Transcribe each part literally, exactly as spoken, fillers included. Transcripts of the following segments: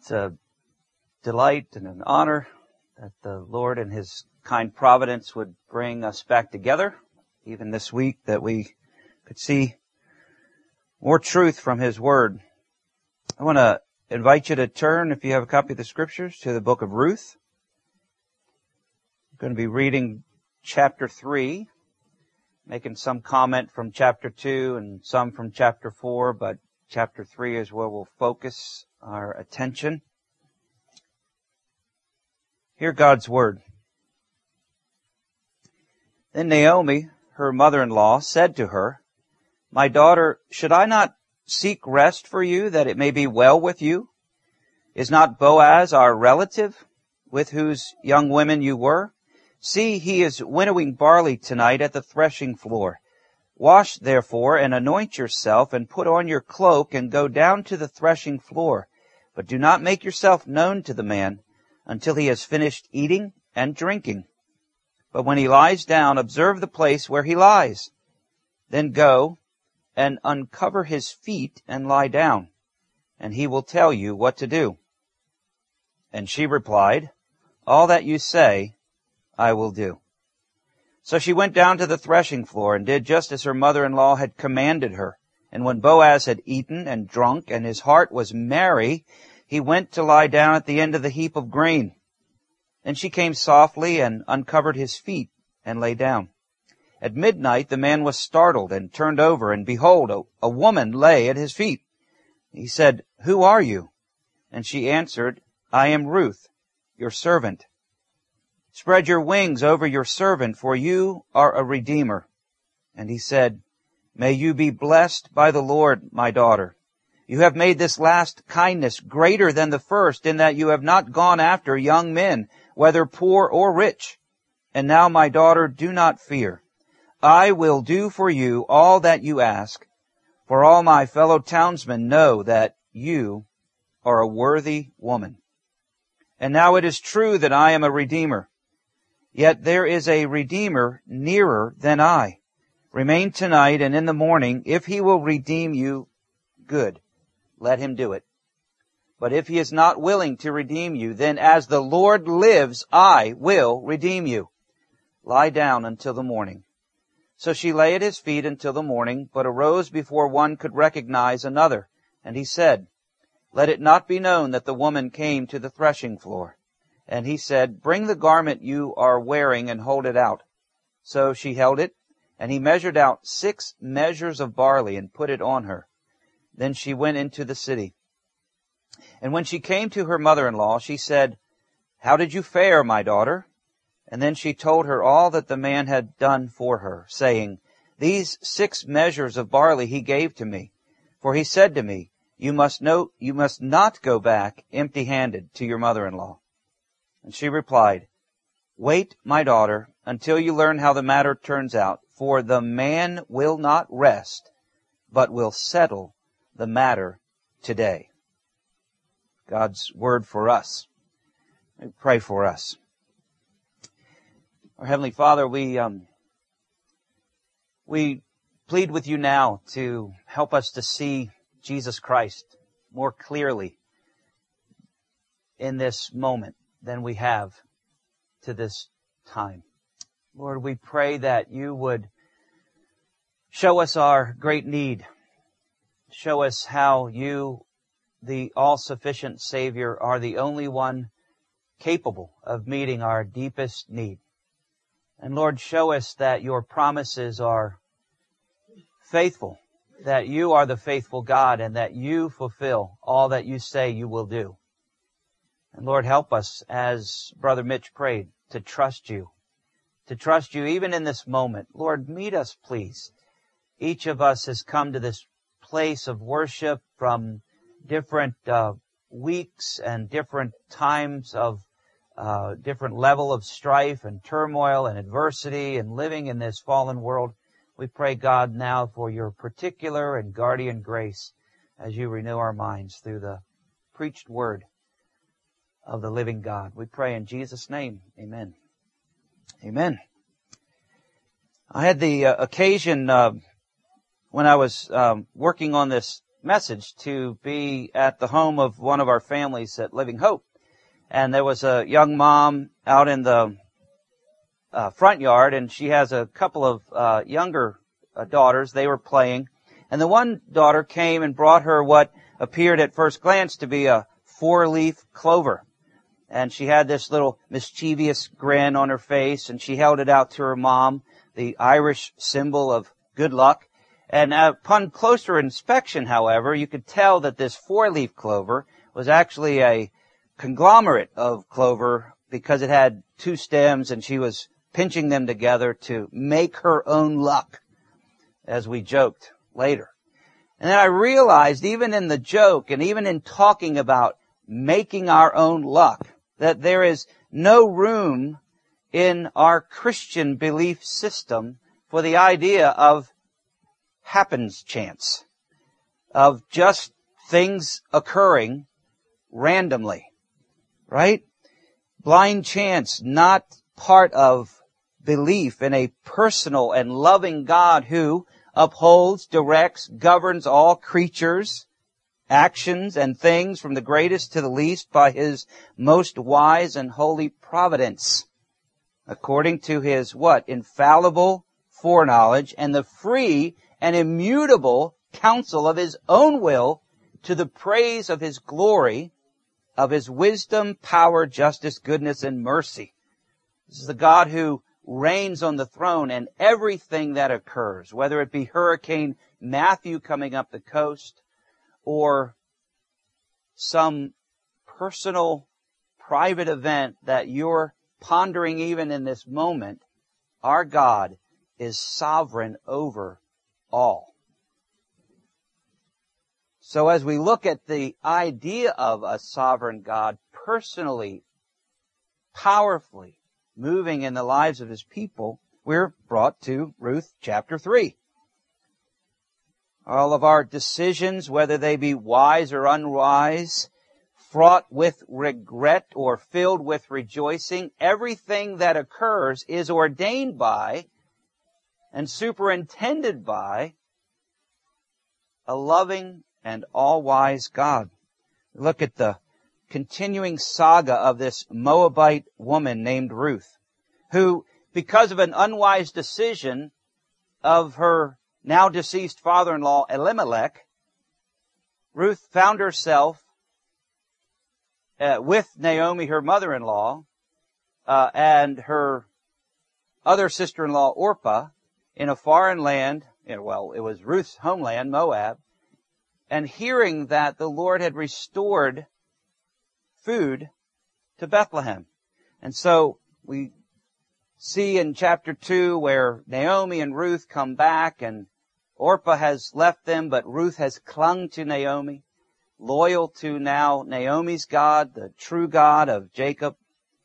It's a delight and an honor that the Lord in His kind providence would bring us back together, even this week, that we could see more truth from His Word. I want to invite you to turn, if you have a copy of the Scriptures, to the book of Ruth. I'm going to be reading chapter three, making some comment from chapter two and some from chapter four, but chapter three is where we'll focus our attention. Hear God's Word. Then Naomi, her mother-in-law, said to her, "My daughter, should I not seek rest for you, that it may be well with you? Is not Boaz our relative, with whose young women you were? See, he is winnowing barley tonight at the threshing floor. Wash, therefore, and anoint yourself, and put on your cloak, and go down to the threshing floor. But do not make yourself known to the man until he has finished eating and drinking. But when he lies down, observe the place where he lies. Then go and uncover his feet and lie down, and he will tell you what to do." And she replied, "All that you say, I will do." So she went down to the threshing floor and did just as her mother-in-law had commanded her. And when Boaz had eaten and drunk, and his heart was merry, he went to lie down at the end of the heap of grain. Then she came softly and uncovered his feet and lay down. At midnight the man was startled and turned over, and behold, a, a woman lay at his feet. He said, "Who are you?" And she answered, "I am Ruth, your servant. Spread your wings over your servant, for you are a redeemer." And he said, "May you be blessed by the Lord, my daughter. You have made this last kindness greater than the first, in that you have not gone after young men, whether poor or rich. And now, my daughter, do not fear. I will do for you all that you ask, for all my fellow townsmen know that you are a worthy woman. And now it is true that I am a redeemer. Yet there is a redeemer nearer than I. Remain tonight, and in the morning, if he will redeem you, good, let him do it. But if he is not willing to redeem you, then as the Lord lives, I will redeem you. Lie down until the morning." So she lay at his feet until the morning, but arose before one could recognize another. And he said, "Let it not be known that the woman came to the threshing floor." And he said, "Bring the garment you are wearing and hold it out." So she held it, and he measured out six measures of barley and put it on her. Then she went into the city. And when she came to her mother-in-law, she said, "How did you fare, my daughter?" And then she told her all that the man had done for her, saying, "These six measures of barley he gave to me. For he said to me, you must know, you must not go back empty-handed to your mother-in-law." And she replied, "Wait, my daughter, until you learn how the matter turns out, for the man will not rest, but will settle the matter today." God's word for us. I pray for us. Our Heavenly Father, we um, we plead with you now to help us to see Jesus Christ more clearly in this moment than we have to this time. Lord, we pray that you would show us our great need. Show us how you, the all-sufficient Savior, are the only one capable of meeting our deepest need. And Lord, show us that your promises are faithful, that you are the faithful God, and that you fulfill all that you say you will do. And Lord, help us, as Brother Mitch prayed, to trust you, to trust you even in this moment. Lord, meet us, please. Each of us has come to this place of worship from different uh, weeks and different times of uh, different level of strife and turmoil and adversity and living in this fallen world. We pray, God, now for your particular and guardian grace as you renew our minds through the preached word of the living God. We pray in Jesus' name. Amen. Amen. I had the uh, occasion uh, when I was um, working on this message to be at the home of one of our families at Living Hope. And there was a young mom out in the uh, front yard, and she has a couple of uh, younger uh, daughters. They were playing. And the one daughter came and brought her what appeared at first glance to be a four-leaf clover. And she had this little mischievous grin on her face, and she held it out to her mom, the Irish symbol of good luck. And upon closer inspection, however, you could tell that this four-leaf clover was actually a conglomerate of clover because it had two stems, and she was pinching them together to make her own luck, as we joked later. And then I realized, even in the joke and even in talking about making our own luck, that there is no room in our Christian belief system for the idea of happens chance, of just things occurring randomly, right? Blind chance, not part of belief in a personal and loving God who upholds, directs, governs all creatures, actions, and things from the greatest to the least by His most wise and holy providence, according to His what? Infallible foreknowledge and the free and immutable counsel of His own will, to the praise of His glory, of His wisdom, power, justice, goodness, and mercy. This is the God who reigns on the throne, and everything that occurs, whether it be Hurricane Matthew coming up the coast, or some personal, private event that you're pondering even in this moment, our God is sovereign over all. So as we look at the idea of a sovereign God personally, powerfully moving in the lives of His people, we're brought to Ruth chapter three. All of our decisions, whether they be wise or unwise, fraught with regret or filled with rejoicing, everything that occurs is ordained by and superintended by a loving and all-wise God. Look at the continuing saga of this Moabite woman named Ruth, who, because of an unwise decision of her now deceased father-in-law Elimelech, Ruth found herself uh, with Naomi, her mother-in-law, uh, and her other sister-in-law Orpah, in a foreign land, well, it was Ruth's homeland, Moab, and hearing that the Lord had restored food to Bethlehem. And so we see in chapter two where Naomi and Ruth come back, and Orpah has left them, but Ruth has clung to Naomi, loyal to now Naomi's God, the true God of Jacob.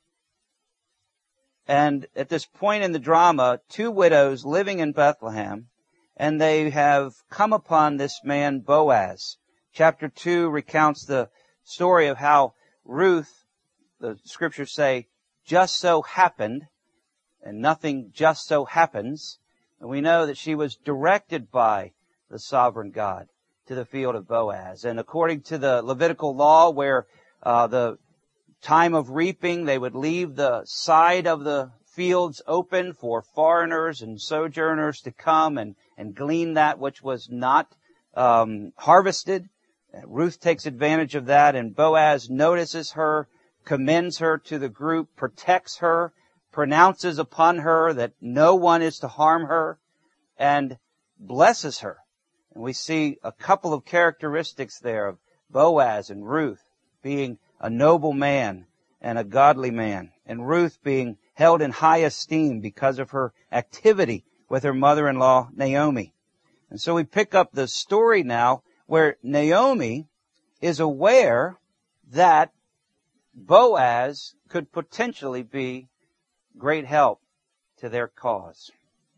And at this point in the drama, two widows living in Bethlehem, and they have come upon this man Boaz. Chapter two recounts the story of how Ruth, the scriptures say, just so happened, and nothing just so happens. And we know that she was directed by the sovereign God to the field of Boaz. And according to the Levitical law, where uh, the time of reaping, they would leave the side of the fields open for foreigners and sojourners to come and, and glean that which was not um, harvested. Ruth takes advantage of that, and Boaz notices her, commends her to the group, protects her, pronounces upon her that no one is to harm her, and blesses her. And we see a couple of characteristics there of Boaz and Ruth being a noble man and a godly man, and Ruth being held in high esteem because of her activity with her mother-in-law, Naomi. And so we pick up the story now where Naomi is aware that Boaz could potentially be great help to their cause.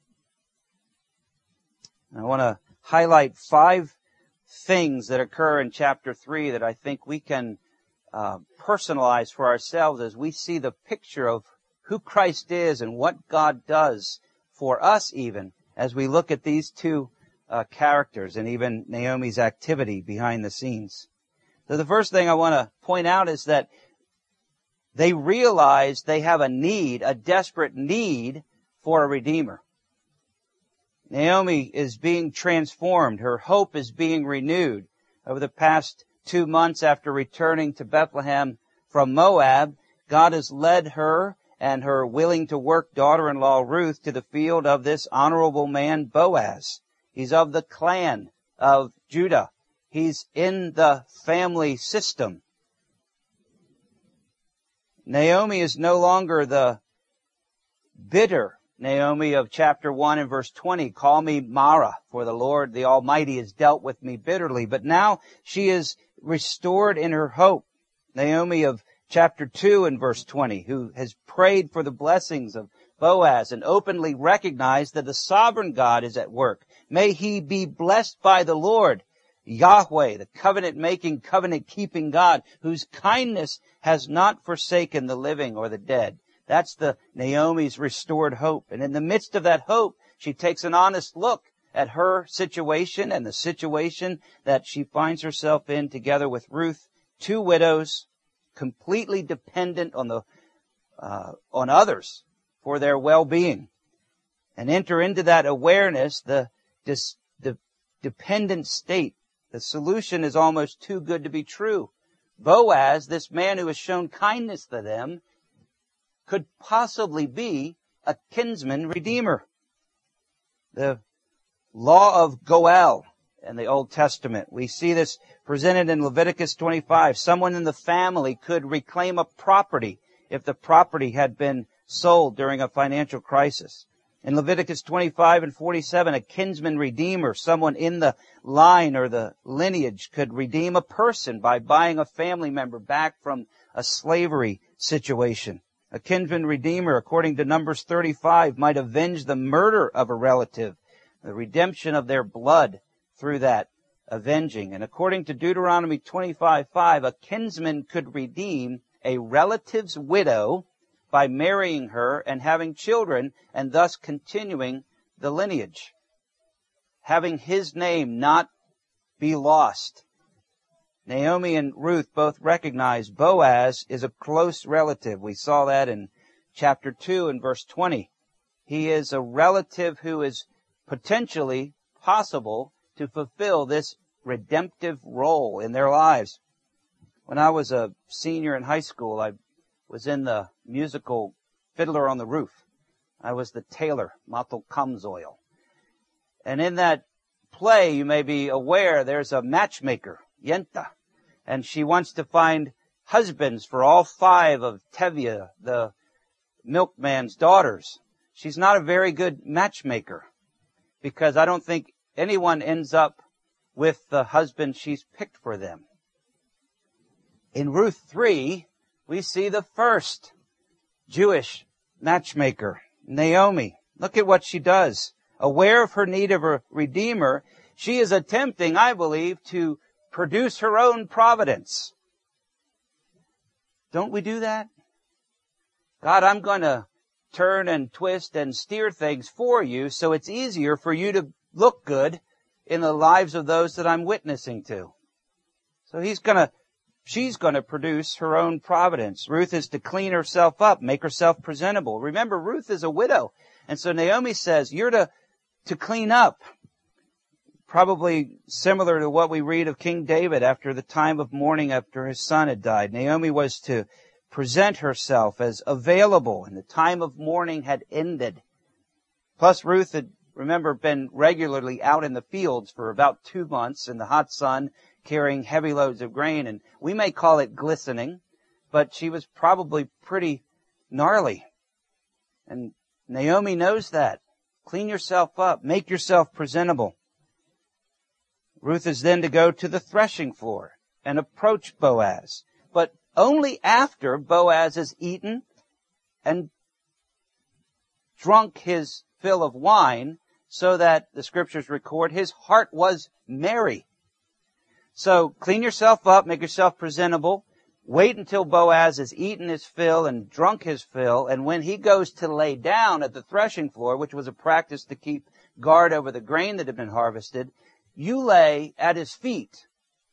I want to highlight five things that occur in chapter three that I think we can uh, personalize for ourselves as we see the picture of who Christ is and what God does for us even as we look at these two uh, characters and even Naomi's activity behind the scenes. So the first thing I want to point out is that they realize they have a need, a desperate need for a redeemer. Naomi is being transformed. Her hope is being renewed. Over the past two months after returning to Bethlehem from Moab, God has led her and her willing-to-work daughter-in-law Ruth to the field of this honorable man Boaz. He's of the clan of Judah. He's in the family system. Naomi is no longer the bitter Naomi of chapter one and verse twenty. Call me Mara, for the Lord the Almighty has dealt with me bitterly. But now she is restored in her hope. Naomi of chapter two and verse twenty, who has prayed for the blessings of Boaz and openly recognized that the sovereign God is at work. May he be blessed by the Lord, Yahweh, the covenant-making, covenant-keeping God, whose kindness has not forsaken the living or the dead. That's the Naomi's restored hope. And in the midst of that hope, she takes an honest look at her situation and the situation that she finds herself in together with Ruth, two widows, completely dependent on the uh, on others for their well-being. And enter into that awareness, the, dis, the dependent state. The solution is almost too good to be true. Boaz, this man who has shown kindness to them, could possibly be a kinsman redeemer. The law of Goel in the Old Testament, we see this presented in Leviticus twenty-five. Someone in the family could reclaim a property if the property had been sold during a financial crisis. In Leviticus twenty-five and forty-seven, a kinsman redeemer, someone in the line or the lineage, could redeem a person by buying a family member back from a slavery situation. A kinsman redeemer, according to Numbers thirty-five, might avenge the murder of a relative, the redemption of their blood through that avenging. And according to Deuteronomy twenty-five five, a kinsman could redeem a relative's widow by marrying her and having children and thus continuing the lineage, having his name not be lost. Naomi and Ruth both recognize Boaz is a close relative. We saw that in chapter two and verse twenty. He is a relative who is potentially possible to fulfill this redemptive role in their lives. When I was a senior in high school, I was in the musical Fiddler on the Roof. I was the tailor, Mottel Kamzoil. And in that play, you may be aware, there's a matchmaker, Yenta, and she wants to find husbands for all five of Tevye, the milkman's daughters. She's not a very good matchmaker because I don't think anyone ends up with the husband she's picked for them. In Ruth three, we see the first Jewish matchmaker, Naomi. Look at what she does. Aware of her need of a redeemer, she is attempting, I believe, to produce her own providence. Don't we do that? God, I'm going to turn and twist and steer things for you so it's easier for you to look good in the lives of those that I'm witnessing to. So he's going to She's going to produce her own providence. Ruth is to clean herself up, make herself presentable. Remember, Ruth is a widow. And so Naomi says, you're to, to clean up. Probably similar to what we read of King David after the time of mourning after his son had died. Naomi was to present herself as available, and the time of mourning had ended. Plus, Ruth had, remember, been regularly out in the fields for about two months in the hot sun, carrying heavy loads of grain, and we may call it glistening, but she was probably pretty gnarly. And Naomi knows that. Clean yourself up. Make yourself presentable. Ruth is then to go to the threshing floor and approach Boaz, but only after Boaz has eaten and drunk his fill of wine, so that the scriptures record his heart was merry. So clean yourself up, make yourself presentable, wait until Boaz has eaten his fill and drunk his fill, and when he goes to lay down at the threshing floor, which was a practice to keep guard over the grain that had been harvested. You lay at his feet.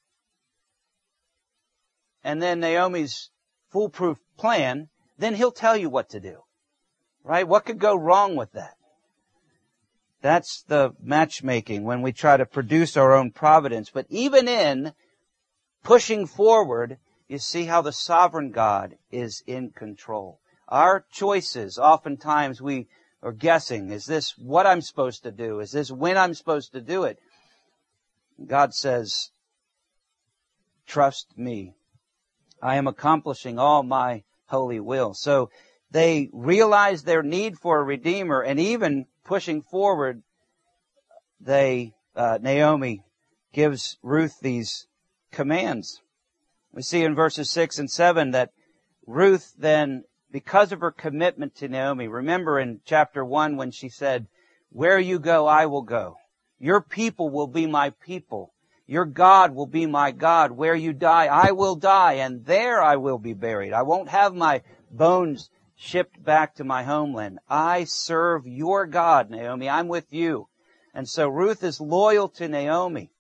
And then Naomi's foolproof plan, then he'll tell you what to do. Right? What could go wrong with that? That's the matchmaking when we try to produce our own providence. But even in pushing forward, you see how the sovereign God is in control. Our choices, oftentimes we are guessing, is this what I'm supposed to do? Is this when I'm supposed to do it? God says, trust me. I am accomplishing all my holy will. So they realize their need for a Redeemer, and even pushing forward, they, uh, Naomi gives Ruth these commands. We see in verses six and seven that Ruth then, because of her commitment to Naomi, remember in chapter one when she said, where you go, I will go. Your people will be my people. Your God will be my God. Where you die, I will die, and there I will be buried. I won't have my bones shipped back to my homeland. I serve your God, Naomi. I'm with you. And so Ruth is loyal to Naomi.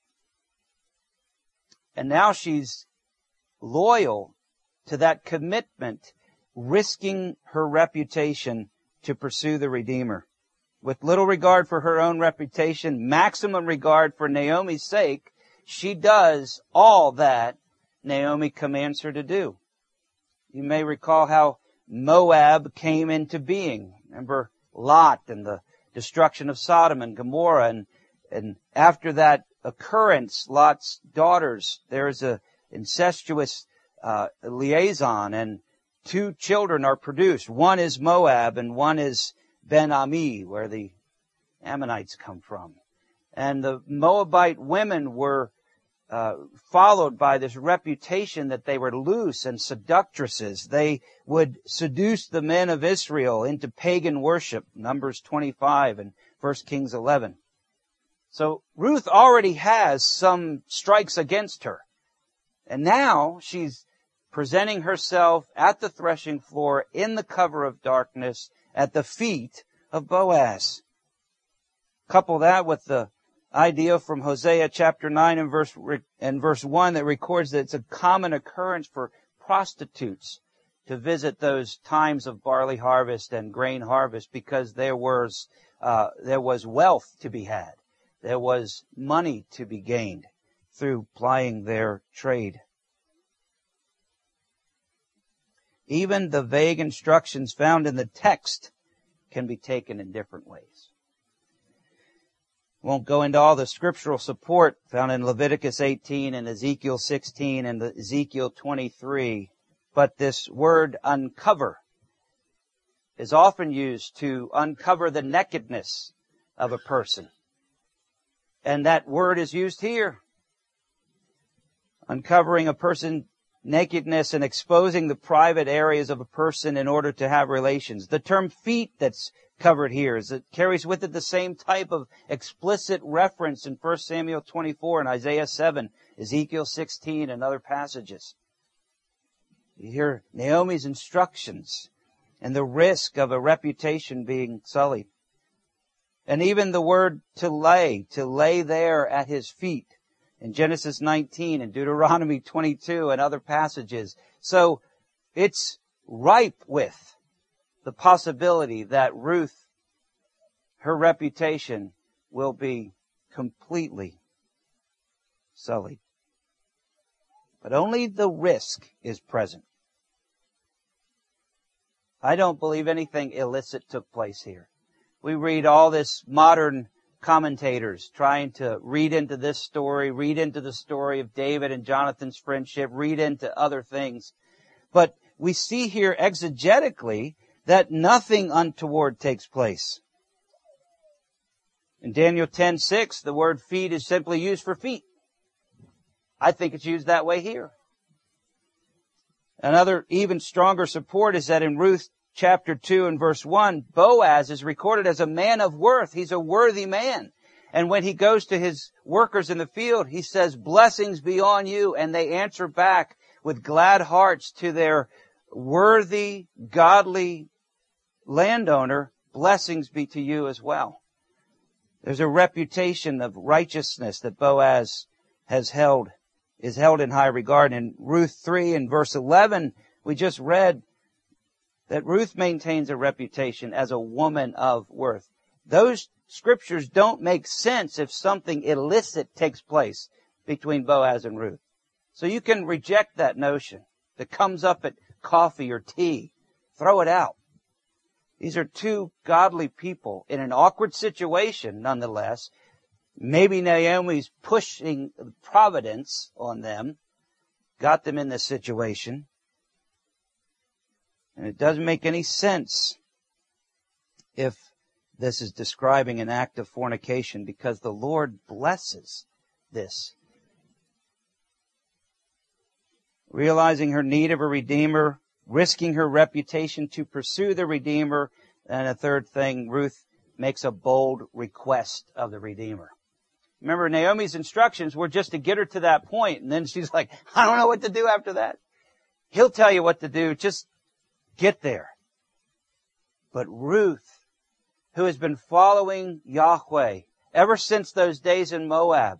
And now she's loyal to that commitment, risking her reputation to pursue the Redeemer. With little regard for her own reputation, maximum regard for Naomi's sake, she does all that Naomi commands her to do. You may recall how Moab came into being. Remember Lot and the destruction of Sodom and Gomorrah. And, and after that occurrence, Lot's daughters, there is a incestuous uh, liaison, and two children are produced. One is Moab and one is Ben-Ami, where the Ammonites come from. And the Moabite women were uh, followed by this reputation that they were loose and seductresses. They would seduce the men of Israel into pagan worship, Numbers twenty-five and First Kings eleven. So Ruth already has some strikes against her. And now she's presenting herself at the threshing floor in the cover of darkness at the feet of Boaz. Couple that with the idea from Hosea chapter nine and verse, and verse one that records that it's a common occurrence for prostitutes to visit those times of barley harvest and grain harvest because there was, uh, there was wealth to be had. There was money to be gained through plying their trade. Even the vague instructions found in the text can be taken in different ways. Won't go into all the scriptural support found in Leviticus eighteen and Ezekiel sixteen and Ezekiel twenty-three, but this word uncover is often used to uncover the nakedness of a person. And that word is used here. Uncovering a person's nakedness and exposing the private areas of a person in order to have relations. The term feet that's covered here is it carries with it the same type of explicit reference in First Samuel twenty-four and Isaiah seven, Ezekiel sixteen, and other passages. You hear Naomi's instructions and the risk of a reputation being sullied. And even the word to lay, to lay there at his feet in Genesis nineteen and Deuteronomy twenty-two and other passages. So it's ripe with the possibility that Ruth, her reputation will be completely sullied. But only the risk is present. I don't believe anything illicit took place here. We read all this modern commentators trying to read into this story, read into the story of David and Jonathan's friendship, read into other things. But we see here exegetically that nothing untoward takes place. In Daniel ten six, the word feet is simply used for feet. I think it's used that way here. Another even stronger support is that in Ruth chapter two and verse one, Boaz is recorded as a man of worth. He's a worthy man. And when he goes to his workers in the field, he says, blessings be on you. And they answer back with glad hearts to their worthy, godly landowner, blessings be to you as well. There's a reputation of righteousness that Boaz has held, is held in high regard. In Ruth three and verse eleven, we just read that Ruth maintains a reputation as a woman of worth. Those scriptures don't make sense if something illicit takes place between Boaz and Ruth. So you can reject that notion that comes up at coffee or tea. Throw it out. These are two godly people in an awkward situation, nonetheless. Maybe Naomi's pushing providence on them, got them in this situation. And it doesn't make any sense if this is describing an act of fornication, because the Lord blesses this. Realizing her need of a Redeemer, risking her reputation to pursue the Redeemer. And a third thing, Ruth makes a bold request of the Redeemer. Remember, Naomi's instructions were just to get her to that point. And then she's like, I don't know what to do after that. He'll tell you what to do. Just get there. But Ruth, who has been following Yahweh ever since those days in Moab,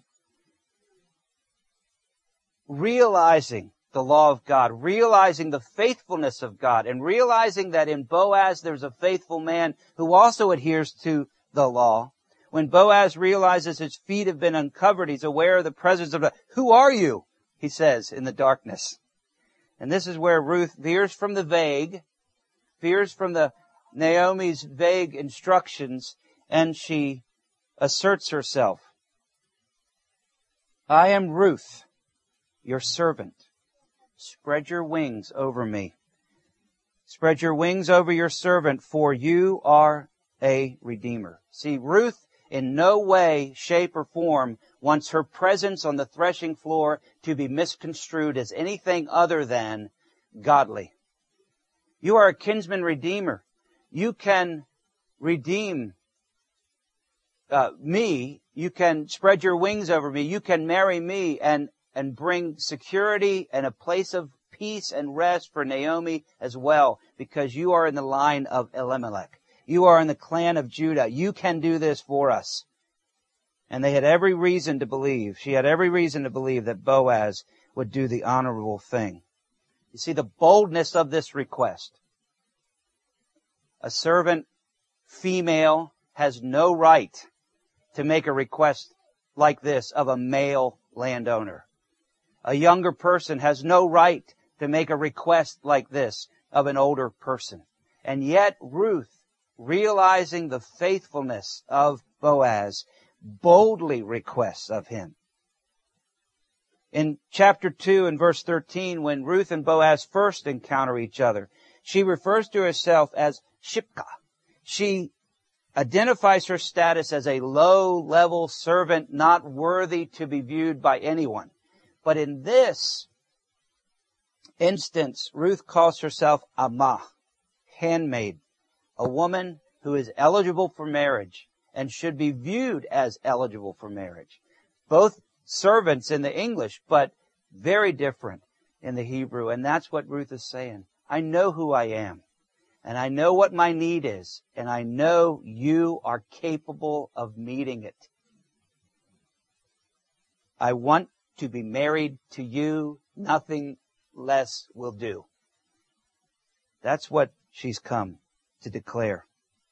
realizing the law of God, realizing the faithfulness of God, and realizing that in Boaz there's a faithful man who also adheres to the law. When Boaz realizes his feet have been uncovered, he's aware of the presence of God. Who are you? He says in the darkness. And this is where Ruth veers from the vague, veers from the Naomi's vague instructions, and she asserts herself. I am Ruth, your servant. Spread your wings over me. Spread your wings over your servant, for you are a redeemer. See, Ruth in no way, shape, or form wants her presence on the threshing floor to be misconstrued as anything other than godly. You are a kinsman redeemer. You can redeem uh, me. You can spread your wings over me. You can marry me and and bring security and a place of peace and rest for Naomi as well, because you are in the line of Elimelech. You are in the clan of Judah. You can do this for us. And they had every reason to believe, she had every reason to believe that Boaz would do the honorable thing. You see the boldness of this request. A servant female has no right to make a request like this of a male landowner. A younger person has no right to make a request like this of an older person. And yet Ruth, realizing the faithfulness of Boaz, boldly requests of him. In chapter two and verse thirteen, when Ruth and Boaz first encounter each other, she refers to herself as Shipka. She identifies her status as a low-level servant, not worthy to be viewed by anyone. But in this instance, Ruth calls herself Amah, handmaid, a woman who is eligible for marriage and should be viewed as eligible for marriage. Both servants in the English, but very different in the Hebrew. And that's what Ruth is saying. I know who I am, and I know what my need is, and I know you are capable of meeting it. I want to be married to you. Nothing less will do. That's what she's come to declare.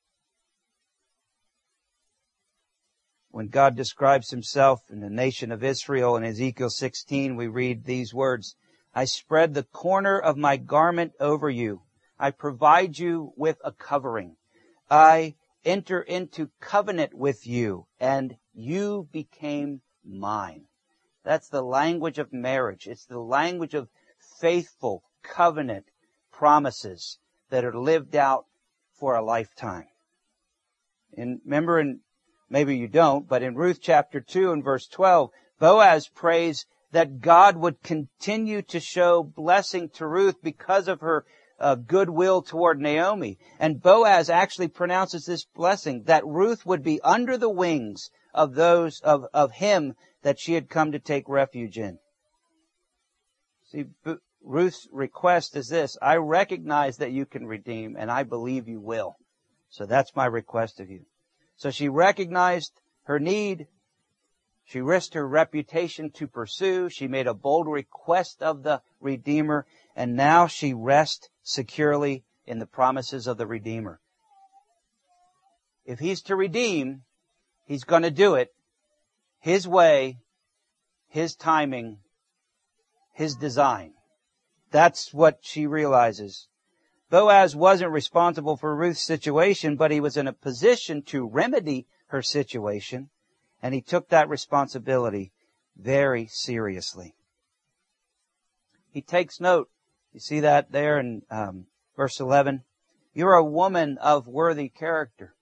When God describes himself in the nation of Israel in Ezekiel sixteen, we read these words, I spread the corner of my garment over you. I provide you with a covering. I enter into covenant with you, and you became mine. That's the language of marriage. It's the language of faithful covenant promises that are lived out for a lifetime. And remember, in, maybe you don't, but in Ruth chapter two and verse twelve, Boaz prays that God would continue to show blessing to Ruth because of her uh, goodwill toward Naomi. And Boaz actually pronounces this blessing, that Ruth would be under the wings of those of, of him that she had come to take refuge in. See, B- Ruth's request is this, I recognize that you can redeem, and I believe you will. So that's my request of you. So she recognized her need. She risked her reputation to pursue. She made a bold request of the Redeemer, and now she rests securely in the promises of the Redeemer. If He's to redeem, He's going to do it His way, His timing, His design. That's what she realizes. Boaz wasn't responsible for Ruth's situation, but he was in a position to remedy her situation, and he took that responsibility very seriously. He takes note. You see that there in um, verse eleven. You're a woman of worthy character.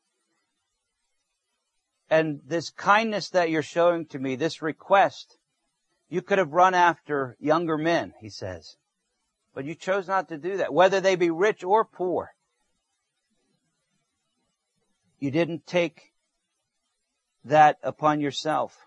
And this kindness that you're showing to me, this request, you could have run after younger men, he says. But you chose not to do that, whether they be rich or poor. You didn't take that upon yourself.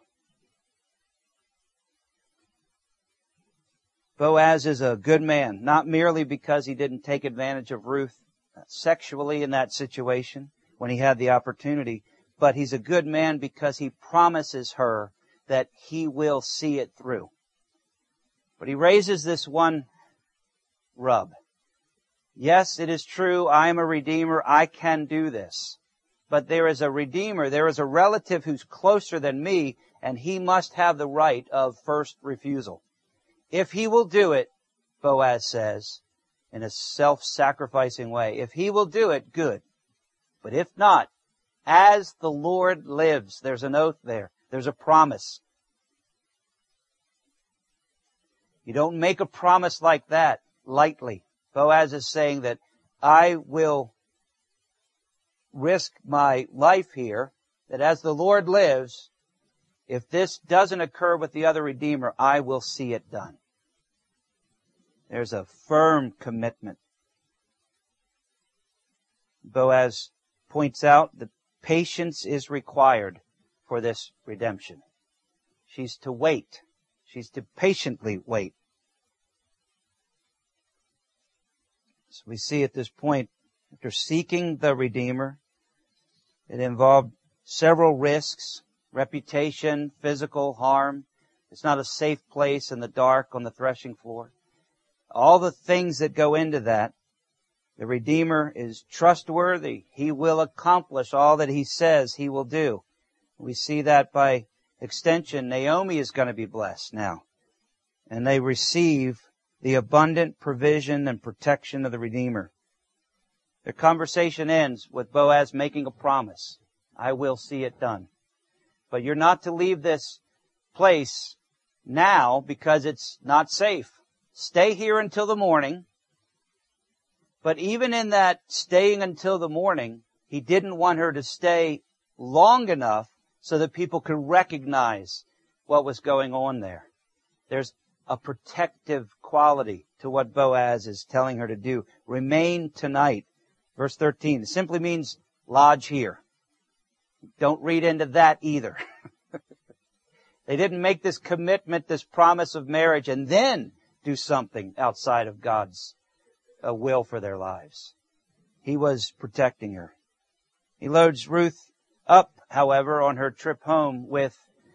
Boaz is a good man, not merely because he didn't take advantage of Ruth sexually in that situation when he had the opportunity, but he's a good man because he promises her that he will see it through. But he raises this one rub. Yes, it is true, I am a redeemer, I can do this. But there is a redeemer, there is a relative who's closer than me, and he must have the right of first refusal. If he will do it, Boaz says, in a self-sacrificing way, if he will do it, good. But if not, as the Lord lives, there's an oath there, there's a promise. You don't make a promise like that lightly. Boaz is saying that I will risk my life here, that as the Lord lives, if this doesn't occur with the other Redeemer, I will see it done. There's a firm commitment. Boaz points out that patience is required for this redemption. She's to wait. She's to patiently wait. So we see at this point, after seeking the Redeemer, it involved several risks, reputation, physical harm. It's not a safe place in the dark on the threshing floor. All the things that go into that. The Redeemer is trustworthy. He will accomplish all that He says He will do. We see that by extension. Naomi is going to be blessed now. And they receive the abundant provision and protection of the Redeemer. The conversation ends with Boaz making a promise. I will see it done. But you're not to leave this place now because it's not safe. Stay here until the morning. But even in that staying until the morning, he didn't want her to stay long enough so that people could recognize what was going on there. There's a protective quality to what Boaz is telling her to do. Remain tonight. Verse thirteen. It simply means lodge here. Don't read into that either. They didn't make this commitment, this promise of marriage, and then do something outside of God's uh, will for their lives. He was protecting her. He loads Ruth up, however, on her trip home with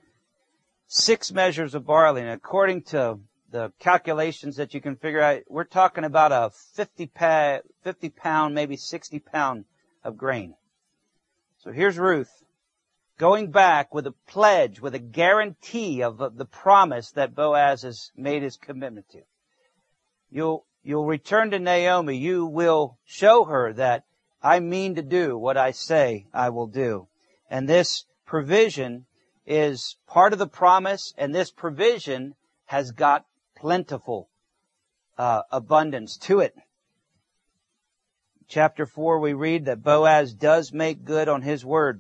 six measures of barley. And according to the calculations that you can figure out, we're talking about a fifty pound, maybe sixty pound of grain. So here's Ruth going back with a pledge, with a guarantee of the promise that Boaz has made his commitment to. You'll, you'll return to Naomi. You will show her that I mean to do what I say I will do. And this provision is part of the promise, and this provision has got plentiful uh, abundance to it. Chapter four, we read that Boaz does make good on his word.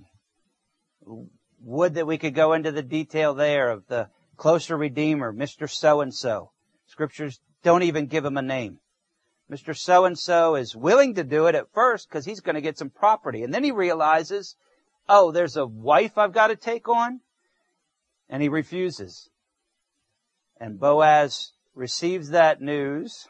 Would that we could go into the detail there of the closer Redeemer, Mister So-and-so. Scriptures don't even give him a name. Mister So-and-so is willing to do it at first because he's going to get some property. And then he realizes, oh, there's a wife I've got to take on? And he refuses. And Boaz receives that news.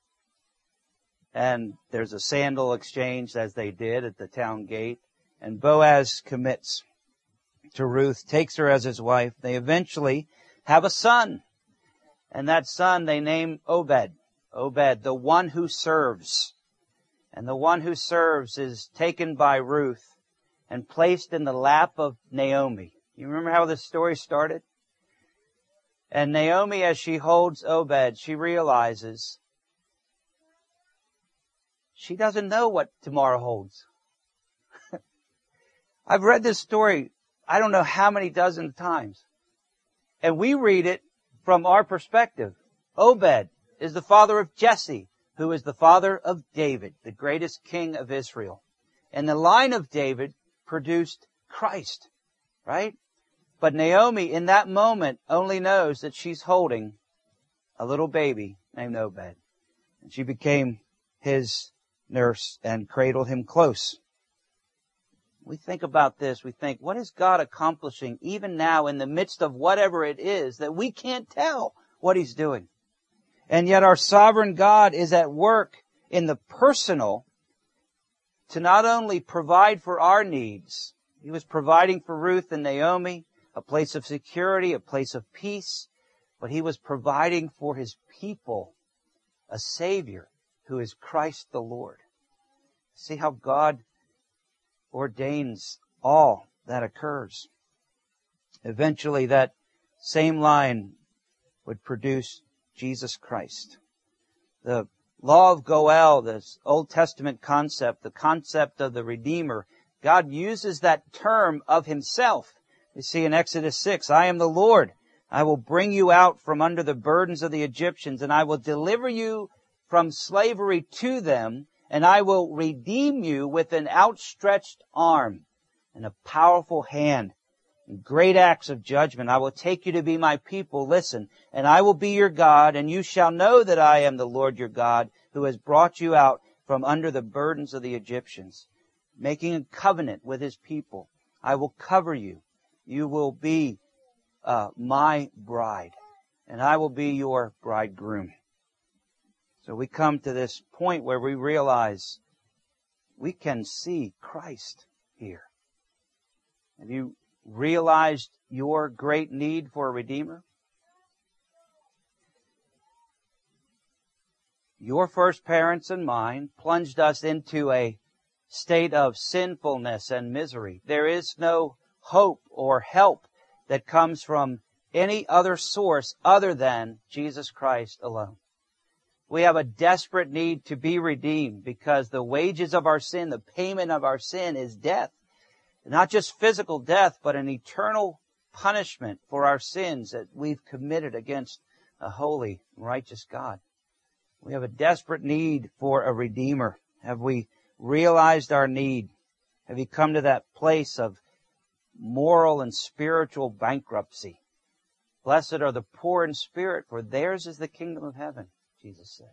And there's a sandal exchange, as they did at the town gate. And Boaz commits. to Ruth, takes her as his wife. They eventually have a son. And that son they name Obed. Obed, the one who serves. And the one who serves is taken by Ruth and placed in the lap of Naomi. You remember how this story started? And Naomi, as she holds Obed, she realizes she doesn't know what tomorrow holds. I've read this story I don't know how many dozen times. And we read it from our perspective. Obed is the father of Jesse, who is the father of David, the greatest king of Israel. And the line of David produced Christ, right? But Naomi, in that moment, only knows that she's holding a little baby named Obed. And she became his nurse and cradled him close. We think about this, we think, what is God accomplishing even now in the midst of whatever it is that we can't tell what He's doing? And yet our sovereign God is at work in the personal to not only provide for our needs. He was providing for Ruth and Naomi a place of security, a place of peace, but He was providing for His people a Savior who is Christ the Lord. See how God ordains all that occurs. Eventually that same line would produce Jesus Christ. The law of Goel, this Old Testament concept, the concept of the Redeemer, God uses that term of Himself. You see in Exodus six, I am the Lord. I will bring you out from under the burdens of the Egyptians, and I will deliver you from slavery to them, and I will redeem you with an outstretched arm and a powerful hand and great acts of judgment. I will take you to be my people. Listen, and I will be your God, and you shall know that I am the Lord your God, who has brought you out from under the burdens of the Egyptians, making a covenant with His people. I will cover you. You will be uh, my bride, and I will be your bridegroom. So we come to this point where we realize we can see Christ here. Have you realized your great need for a Redeemer? Your first parents and mine plunged us into a state of sinfulness and misery. There is no hope or help that comes from any other source other than Jesus Christ alone. We have a desperate need to be redeemed because the wages of our sin, the payment of our sin is death. Not just physical death, but an eternal punishment for our sins that we've committed against a holy and righteous God. We have a desperate need for a Redeemer. Have we realized our need? Have you come to that place of moral and spiritual bankruptcy? Blessed are the poor in spirit, for theirs is the kingdom of heaven, Jesus said.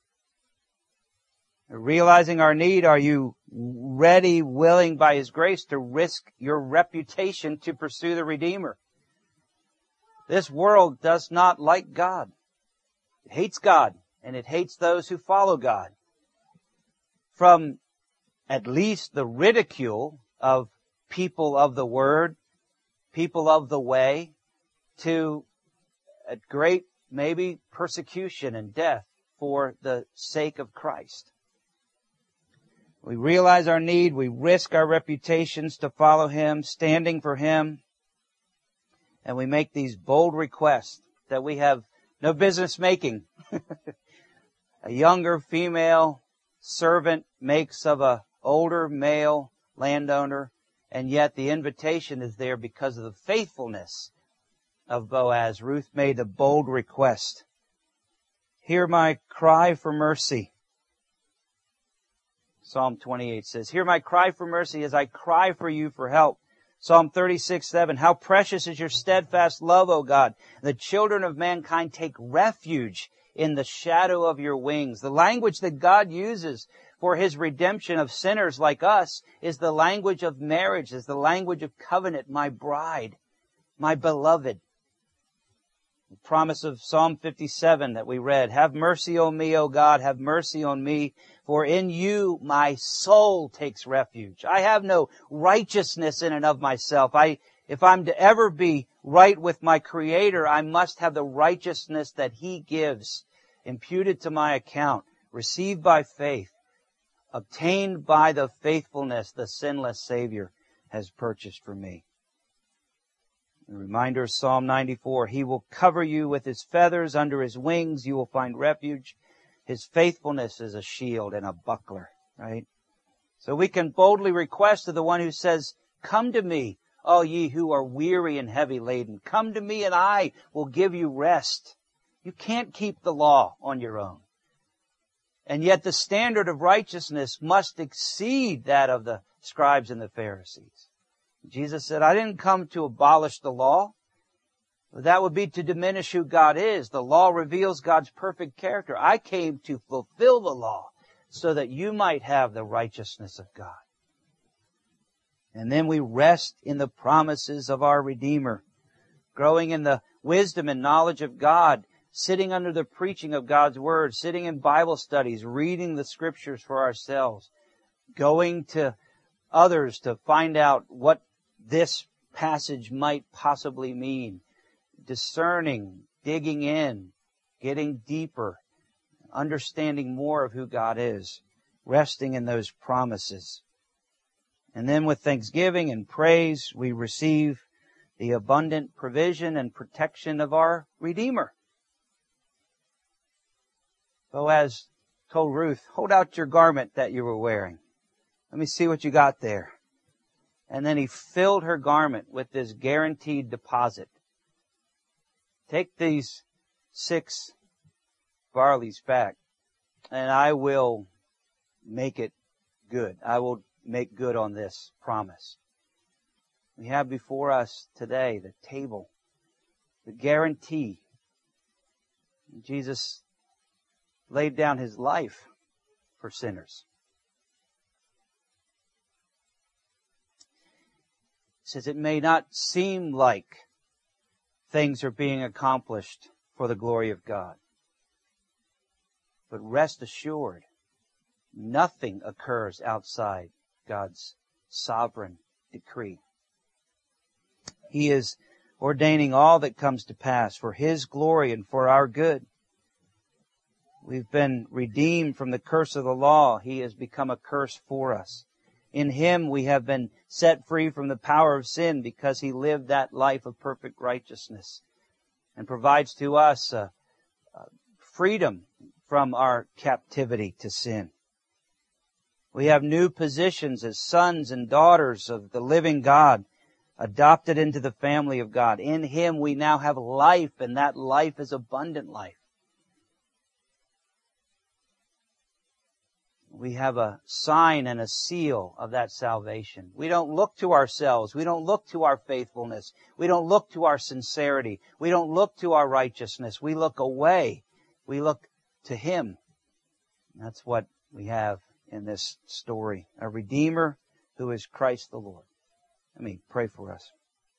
Realizing our need, are you ready, willing by His grace to risk your reputation to pursue the Redeemer? This world does not like God. It hates God, and it hates those who follow God. From at least the ridicule of people of the Word, people of the way, to a great, maybe, persecution and death for the sake of Christ. We realize our need. We risk our reputations to follow Him, standing for Him. And we make these bold requests that we have no business making. A younger female servant makes of an older male landowner, and yet the invitation is there because of the faithfulness of Boaz. Ruth made a bold request. Hear my cry for mercy. Psalm twenty-eight says, hear my cry for mercy as I cry for you for help. Psalm thirty-six, seven, how precious is your steadfast love, O God. The children of mankind take refuge in the shadow of your wings. The language that God uses for His redemption of sinners like us is the language of marriage, is the language of covenant, my bride, my beloved. The promise of Psalm fifty-seven that we read, have mercy on me, O God, have mercy on me, for in you my soul takes refuge. I have no righteousness in and of myself. I If I'm to ever be right with my Creator, I must have the righteousness that He gives, imputed to my account, received by faith, obtained by the faithfulness the sinless Savior has purchased for me. The reminder of Psalm ninety-four, He will cover you with His feathers, under His wings you will find refuge. His faithfulness is a shield and a buckler, right? So we can boldly request of the one who says, come to me, all ye who are weary and heavy laden. Come to me and I will give you rest. You can't keep the law on your own. And yet the standard of righteousness must exceed that of the scribes and the Pharisees. Jesus said, I didn't come to abolish the law. That would be to diminish who God is. The law reveals God's perfect character. I came to fulfill the law so that you might have the righteousness of God. And then we rest in the promises of our Redeemer, growing in the wisdom and knowledge of God, sitting under the preaching of God's Word, sitting in Bible studies, reading the Scriptures for ourselves, going to others to find out what this passage might possibly mean, discerning, digging in, getting deeper, understanding more of who God is, resting in those promises. And then with thanksgiving and praise, we receive the abundant provision and protection of our Redeemer. Boaz told Ruth, hold out your garment that you were wearing. Let me see what you got there. And then he filled her garment with this guaranteed deposit. Take these six barleys back, and I will make it good. I will make good on this promise. We have before us today the table, the guarantee. Jesus laid down His life for sinners. He says it may not seem like things are being accomplished for the glory of God. But rest assured, nothing occurs outside God's sovereign decree. He is ordaining all that comes to pass for His glory and for our good. We've been redeemed from the curse of the law. He has become a curse for us. In Him we have been set free from the power of sin because He lived that life of perfect righteousness and provides to us uh, uh, freedom from our captivity to sin. We have new positions as sons and daughters of the living God, adopted into the family of God. In Him we now have life, and that life is abundant life. We have a sign and a seal of that salvation. We don't look to ourselves. We don't look to our faithfulness. We don't look to our sincerity. We don't look to our righteousness. We look away. We look to Him. That's what we have in this story. A Redeemer who is Christ the Lord. Let me pray for us.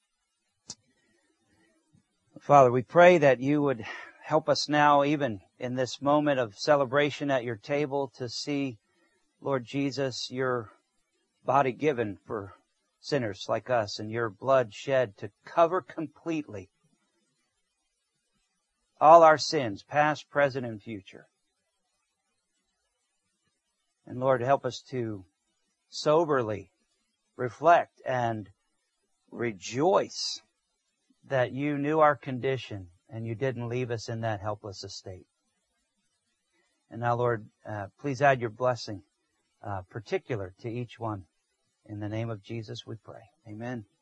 Father, we pray that You would help us now, even in this moment of celebration at Your table, to see, Lord Jesus, Your body given for sinners like us and Your blood shed to cover completely all our sins, past, present, and future. And Lord, help us to soberly reflect and rejoice that You knew our condition and You didn't leave us in that helpless estate. And now, Lord, uh, please add Your blessing, uh, particular to each one. In the name of Jesus we pray. Amen.